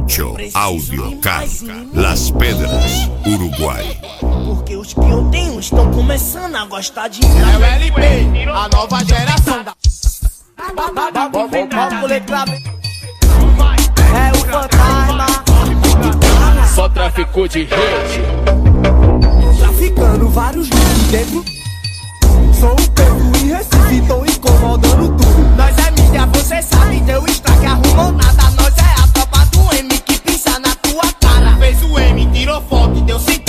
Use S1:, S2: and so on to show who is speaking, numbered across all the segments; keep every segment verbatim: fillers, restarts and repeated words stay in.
S1: Pancho Audio Car, Las Pedras, Uruguai.
S2: Porque os que eu tenho estão começando a gostar de mim.
S3: É o L P, a nova geração da...
S2: É o fantasma.
S3: Só tráfico de rede.
S2: Traficando vários looks dentro. Sou o Pedro em Recife, tô incomodando tudo. Nós é mídia, você sabe, deu estraque, arrumou nada. Nós é a tropa do M que pisa na tua cara.
S3: Fez o M, tirou foto e deu cinco.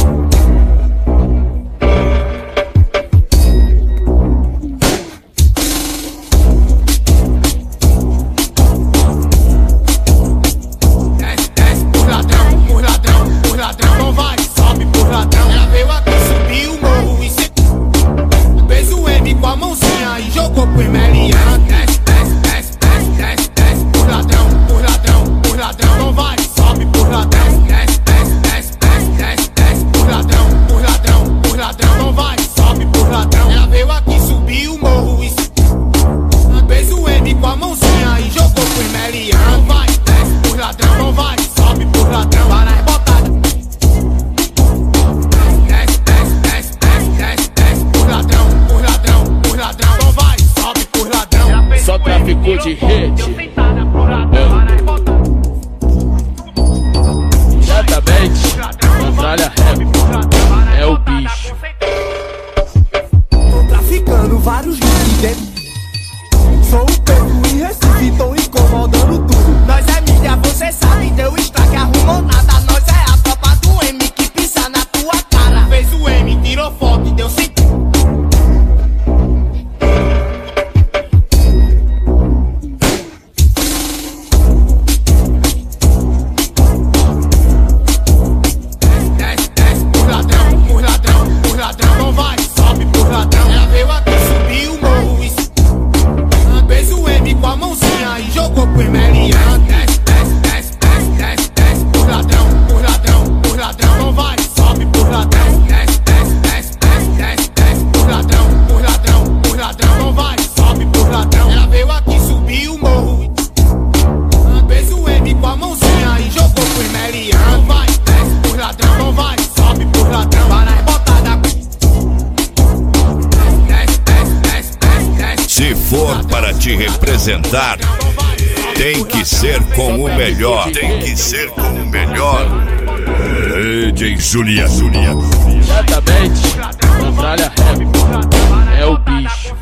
S3: Desce, desce por ladrão, por ladrão, por ladrão. Não vai, sobe por ladrão. Ela veio aqui, subiu o morro e se... Fez o M com a mãozinha e jogou pro Melian. Desce, desce, desce, desce, desce, desce por ladrão, por ladrão, por ladrão. Não vai, sobe por ladrão. Desce, desce, desce, desce, desce, desce por ladrão, por ladrão, por ladrão. Não vai, sobe por ladrão. Ela veio aqui, subiu o morro e se... Fez o M com a mãozinha e jogou pro Melian. Não vai, desce por ladrão, não vai, sobe por ladrão. Para as botadas. Desce, desce, desce, desce, desce, desce por ladrão, por ladrão, por ladrão. Não vai, sobe por ladrão. Só tráfico de rede. Diretamente, Natália Rap. É o bicho.
S2: Tô traficando vários looks dentro. Sou o Pedro em Recife, tô incomodando tudo. Nós é mídia, você sabe, deu estraque, arrumou nada. Nós é a tropa do M que pisa na tua cara.
S3: Fez o M, tirou foto e deu cinco. Desce, desce por ladrão, por ladrão, por ladrão. Não vai, sobe por ladrão. Ela veio aqui, subiu o morro e se... Fez o M com a mãozinha e jogou pro Melian. Desce, desce, desce, desce, desce, desce por ladrão, por ladrão, por ladrão. Não vai, sobe por ladrão. Desce, desce, desce, desce, desce, desce por ladrão, por ladrão, por ladrão. Não vai, sobe por ladrão. Ela veio aqui, subiu o morro. Fez o M com a mãozinha e jogou pro Melian. Não vai, desce por ladrão, não vai, sobe por ladrão. Para as botadas. Desce, desce, desce, desce, desce.
S1: Se for para te representar, tem que ser com o melhor. Tem que ser com o melhor. D J Julia, Julia.
S3: Diretamente, Natália Rap. É o bicho.